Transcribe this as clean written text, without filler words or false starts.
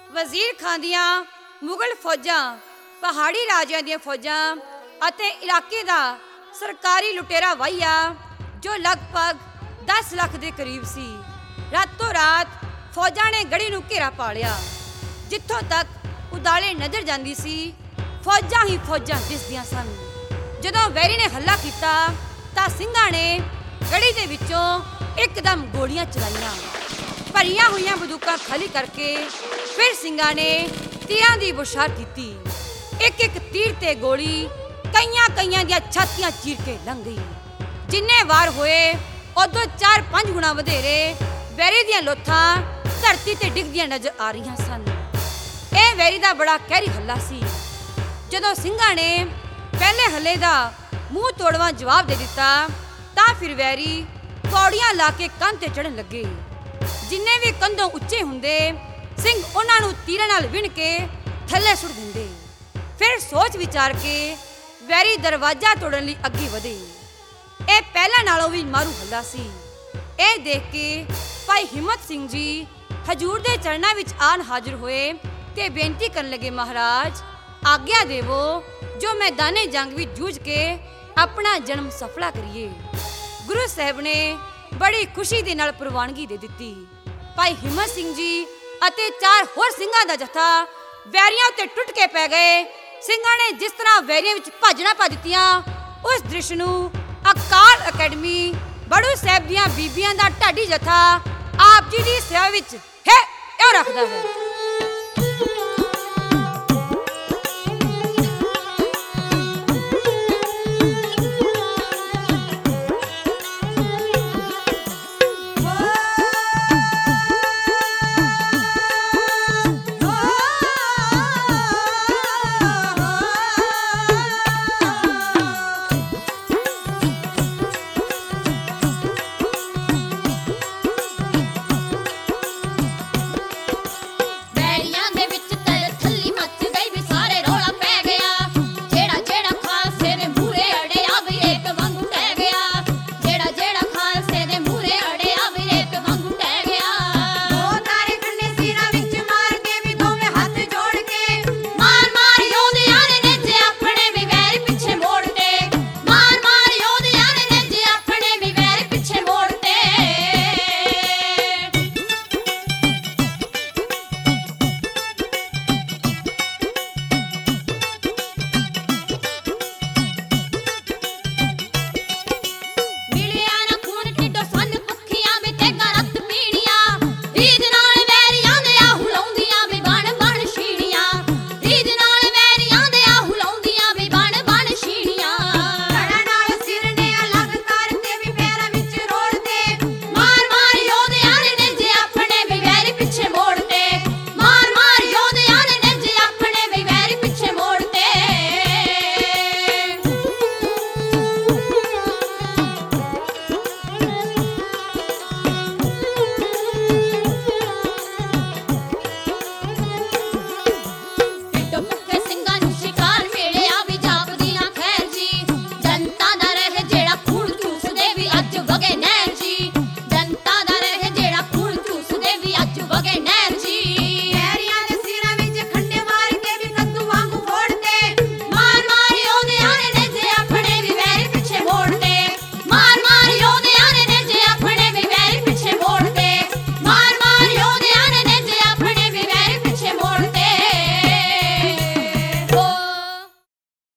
ਵਜ਼ੀਰ ਖਾਨ ਦੀਆਂ ਮੁਗਲ ਫੌਜਾਂ, ਪਹਾੜੀ ਰਾਜਿਆਂ ਦੀਆਂ ਫੌਜਾਂ ਅਤੇ ਇਲਾਕੇ ਦਾ ਸਰਕਾਰੀ ਲੁਟੇਰਾ ਵਾਹੀਆ ਜੋ ਲਗਭਗ 10 ਲੱਖ ਦੇ ਕਰੀਬ ਸੀ। ਰਾਤੋਂ ਰਾਤ ਫੌਜਾਂ ਨੇ ਗੜੀ ਨੂੰ ਘੇਰਾ ਪਾ ਲਿਆ। ਜਿੱਥੋਂ ਤੱਕ ਉਦਾਲੇ ਨਜ਼ਰ ਜਾਂਦੀ ਸੀ ਫੌਜਾਂ ਹੀ ਫੌਜਾਂ ਦਿਸਦੀਆਂ ਸਨ। ਜਦੋਂ ਵੈਰੀ ਨੇ ਹੱਲਾ ਕੀਤਾ ਤਾਂ ਸਿੰਘਾਂ ਨੇ ਗੜੀ ਦੇ ਵਿੱਚੋਂ ਇੱਕਦਮ ਗੋਲੀਆਂ ਚਲਾਈਆਂ। ਭਰੀਆਂ ਹੋਈਆਂ ਬੰਦੂਕਾਂ ਖਾਲੀ ਕਰਕੇ ਫਿਰ ਸਿੰਘਾਂ ਨੇ ਤੀਰਾਂ ਦੀ ਬੁਛਾਰ ਕੀਤੀ। ਇੱਕ ਇੱਕ ਤੀਰ ਤੇ ਗੋਲੀ ਕਈਆਂ ਦੀਆਂ ਛਾਤੀਆਂ ਚੀਰ ਕੇ ਲੰਘ ਗਈ। ਜਿੰਨੇ ਵਾਰ ਹੋਏ ਉਦੋਂ 4-5 ਗੁਣਾ ਵਧੇਰੇ ਵੈਰੀ ਦੀਆਂ ਲੋਥਾਂ ਧਰਤੀ ਤੇ ਡਿੱਗਦੀਆਂ ਨਜ਼ਰ ਆ ਰਹੀਆਂ ਸਨ। ਇਹ ਵੈਰੀ ਦਾ ਬੜਾ ਕਹਿਰੀ ਹੱਲਾ ਸੀ। ਜਦੋਂ ਸਿੰਘਾਂ ਨੇ ਪਹਿਲੇ ਹੱਲੇ ਦਾ ਮੂੰਹ ਤੋੜਵਾਂ ਜਵਾਬ ਦੇ ਦਿੱਤਾ ਤਾਂ ਫਿਰ ਵੈਰੀ ਪੌੜੀਆਂ ਲਾ ਕੇ ਕੰਧ ਤੇ ਚੜ੍ਹਨ ਲੱਗੇ। ਜਿੰਨੇ ਵੀ ਕੰਧੋਂ ਉੱਚੇ ਹੁੰਦੇ ਸਿੰਘ ਉਹਨਾਂ ਨੂੰ ਤੀਰਾਂ ਨਾਲ ਵਿੰਨ ਕੇ ਥੱਲੇ ਸੁੱਟ ਦਿੰਦੇ। ਫਿਰ ਸੋਚ ਵਿਚਾਰ ਕੇ ਵੈਰੀ ਦਰਵਾਜ਼ਾ ਤੋੜਨ ਲਈ ਅੱਗੇ ਵਧੇ। ਇਹ ਪਹਿਲਾਂ ਨਾਲੋਂ ਵੀ ਮਾਰੂ ਹੱਲਾ ਸੀ। ਇਹ ਦੇਖ ਕੇ ਭਾਈ ਹਿੰਮਤ ਸਿੰਘ ਜੀ ਹਜੂਰ ਦੇ ਚਰਨਾਂ ਵਿੱਚ ਆਣ ਹਾਜ਼ਰ ਹੋਏ ਤੇ ਬੇਨਤੀ ਕਰਨ ਲੱਗੇ, ਮਹਾਰਾਜ ਆਗਿਆ ਦੇਵੋ ਜੋ ਮੈਦਾਨੇ ਜੰਗ ਵਿੱਚ ਜੂਝ ਕੇ ਆਪਣਾ ਜਨਮ ਸਫਲਾ ਕਰੀਏ। ਗੁਰੂ ਸਾਹਿਬ ਨੇ ਬੜੀ ਖੁਸ਼ੀ ਦੇ ਨਾਲ ਪ੍ਰਵਾਨਗੀ ਦੇ ਦਿੱਤੀ। ਭਾਈ ਹਿੰਮਤ ਸਿੰਘ ਜੀ ਅਤੇ 4 ਹੋਰ ਸਿੰਘਾਂ ਦਾ ਜਥਾ ਵੈਰੀਆਂ ਉੱਤੇ ਟੁੱਟ ਕੇ ਪੈ ਗਏ। ਸਿੰਘਾਂ ਨੇ ਜਿਸ ਤਰ੍ਹਾਂ ਵੈਰੀਆਂ ਵਿੱਚ ਭਾਜਣਾ ਪਾ ਦਿੱਤੀਆਂ, ਉਸ ਦ੍ਰਿਸ਼ ਨੂੰ ਅਕਾਲ ਅਕੈਡਮੀ ਬੜੂ ਸਾਹਿਬ ਦੀਆਂ ਬੀਬੀਆਂ ਦਾ ਢਾਡੀ ਜਥਾ ਆਪ ਜੀ ਦੀ ਸੇਵਾ ਵਿੱਚ ਹੈ ਇਹ ਰੱਖਦਾ ਹੈ।